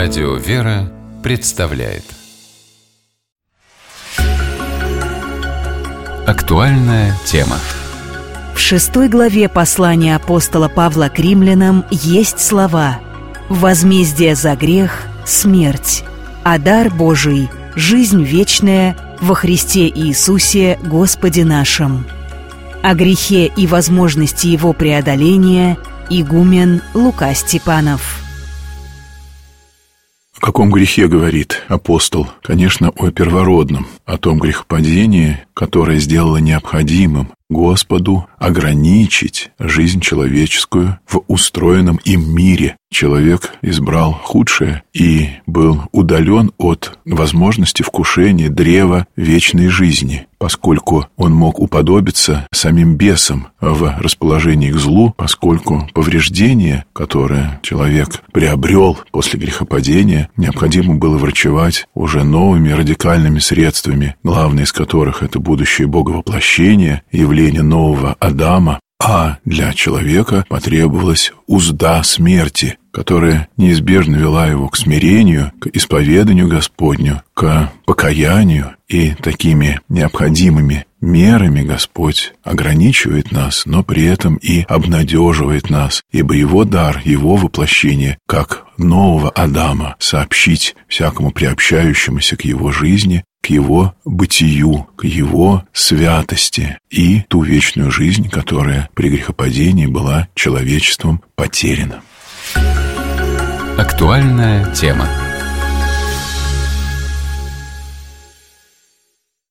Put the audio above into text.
Радио «Вера» представляет актуальная тема. В 6 главе послания апостола Павла к римлянам есть слова: «Возмездие за грех – смерть, а дар Божий – жизнь вечная во Христе Иисусе Господе нашим». О грехе и возможности его преодоления игумен Лука Степанов. О каком грехе говорит апостол? Конечно, о первородном, о том грехопадении, которое сделало необходимым Господу ограничить жизнь человеческую в устроенном им мире. Человек избрал худшее и был удален от возможности вкушения древа вечной жизни, поскольку он мог уподобиться самим бесам в расположении к злу, поскольку повреждение, которое человек приобрел после грехопадения, необходимо было врачевать уже новыми радикальными средствами, главное из которых это будущее боговоплощение, явление нового Адама. А для человека потребовалась узда смерти, которая неизбежно вела его к смирению, к исповеданию Господню, к покаянию. И такими необходимыми мерами Господь ограничивает нас, но при этом и обнадеживает нас, ибо Его дар, Его воплощение, как нового Адама, сообщить всякому приобщающемуся к Его жизни, к Его бытию, к Его святости и ту вечную жизнь, которая при грехопадении была человечеством потеряна. Актуальная тема.